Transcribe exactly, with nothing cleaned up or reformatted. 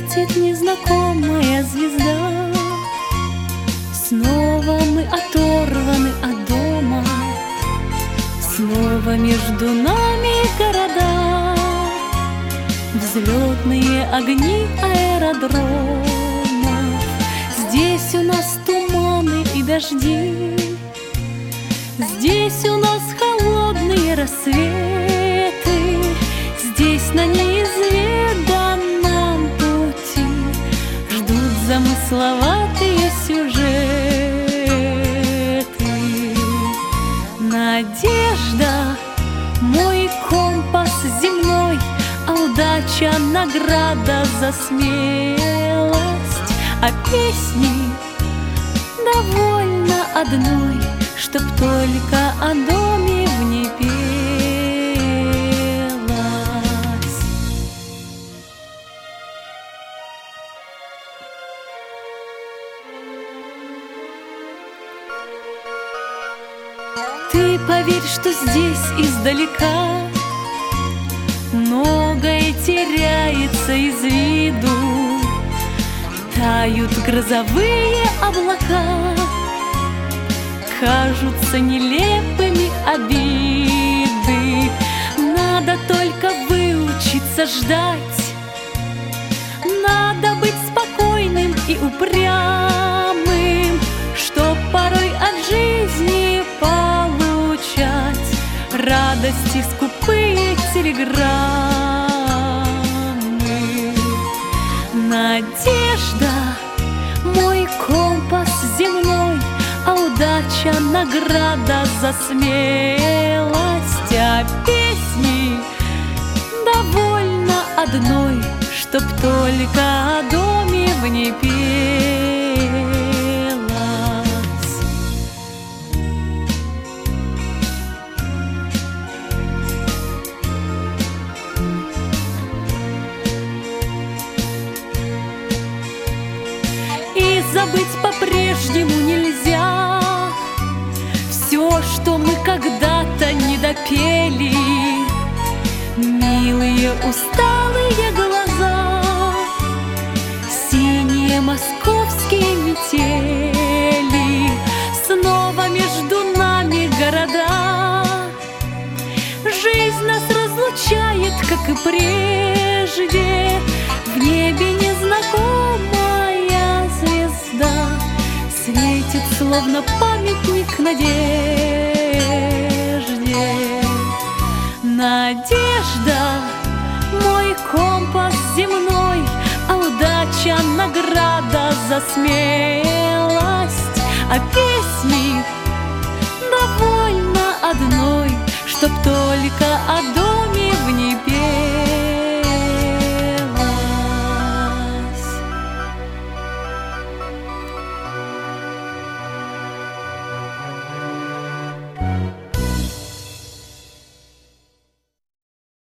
светит незнакомая звезда. Снова мы оторваны от дома, снова между нами города, взлетные огни аэродрома. Здесь у нас туманы и дожди, здесь у нас холодные рассветы, здесь на неизведанном пути ждут замысловатые сюжеты. Надежда — мой компас земной, а удача — награда за смелость, а песни довольно одной, чтоб только о доме в ней пелось. Ты поверь, что здесь издалека многое теряется из виду, тают грозовые облака, кажутся нелепыми обиды. Надо только выучиться ждать, надо быть спокойным и упрямым, чтоб порой от жизни получать радости скупые телеграммы. Надежда — мой компас земной, а удача — награда за смелость, а песни довольно одной, чтоб только о доме в ней пелось. И забыть по-прежнему нельзя все, что мы когда-то не допели. Милые усталые глаза, синие московские метели, снова между нами города. Жизнь нас разлучает, как и прежде. В небе незнакомая звезда светит, словно памятник надежде. Надежда — мой компас земной, а удача — награда за смелость, а песни довольно одной, чтоб только о доме в ней петь.